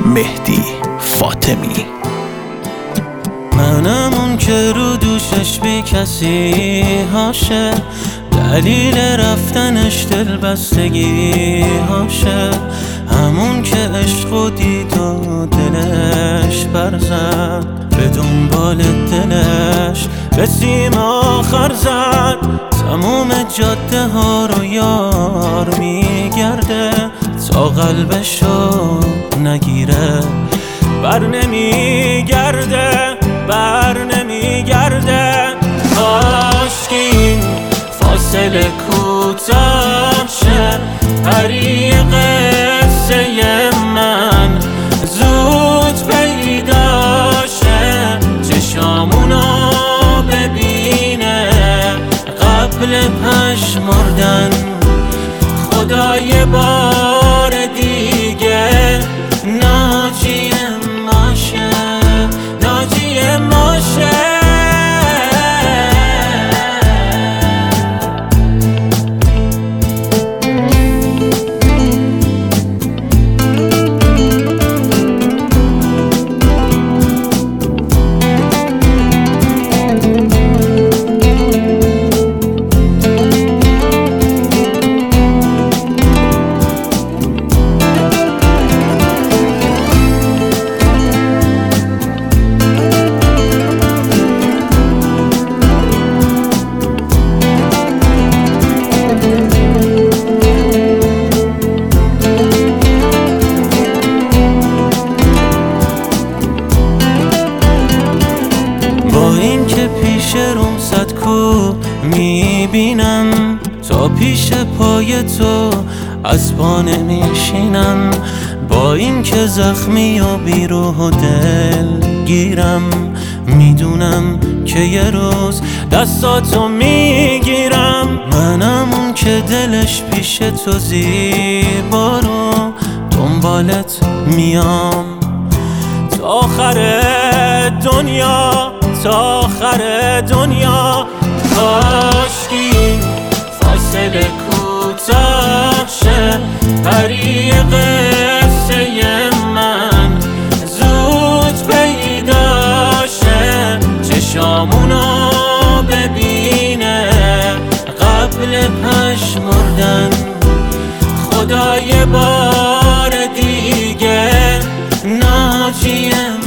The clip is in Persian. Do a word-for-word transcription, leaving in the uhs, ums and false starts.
مهدی فاطمی. منم اون که رو دوشش بی کسی هاشه، دلیل رفتنش دل بستگی هاشه، همون که عشق و دید و دلش برزد، به دنبال دلش به سیم آخر زد. تموم جاده ها رو یار میگرده، تا قلبشو نگیره بر نمیگرده، بر نمیگرده. کاش که این فاصله کوتاه شه، پری قصه من زود پیدا شه، چشامونو ببینه قبل پژمردن. خدای بار دیگه ناجی ماشه، ناجی ماشه. با این که پیش روم صد کو میبینم، تا پیش پای تو از پا نمیشینم. با این که زخمی و بیروح و دل گیرم، میدونم که یه روز دستاتو میگیرم. منم اون که دلش پیش تو زیبا رو دنبالت میام، تا آخر دنیا، تا آخر دنیا. کاش که این فاصله کوتاه شه، پری قصه من زود پیدا شه، چشامونو ببینه قبل پژمردن. خدای بار دیگه ناجی